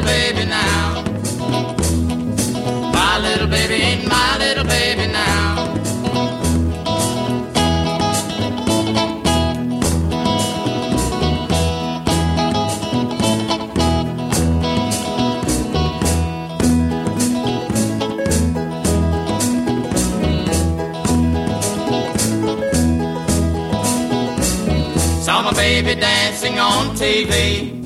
little baby now. My little baby ain't my little baby now. Saw my baby dancing on TV.